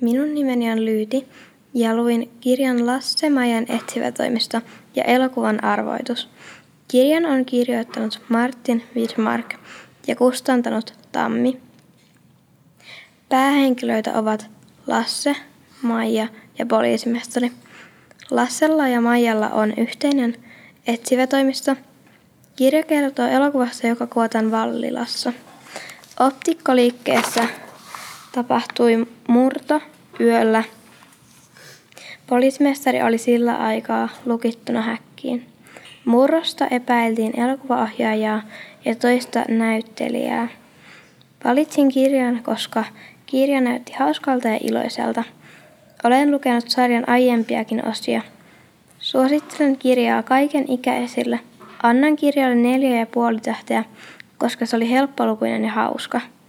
Minun nimeni on Lyyti ja luin kirjan Lasse-Maijan etsivätoimisto ja elokuvan arvoitus. Kirjan on kirjoittanut Martin Widmark ja kustantanut Tammi. Päähenkilöitä ovat Lasse, Maija ja poliisimestari. Lassella ja Maijalla on yhteinen etsivätoimisto. Kirja kertoo elokuvasta, joka kuvataan Vallilassa. Optikkoliikkeessä tapahtui murto yöllä. Poliisimestari oli sillä aikaa lukittuna häkkiin. Murrosta epäiltiin elokuvaohjaajaa ja toista näyttelijää. Valitsin kirjan, koska kirja näytti hauskalta ja iloiselta. Olen lukenut sarjan aiempiakin osia. Suosittelen kirjaa kaiken ikäisille. Annan kirjalle 4,5 tähteä, koska se oli helppolukuinen ja hauska.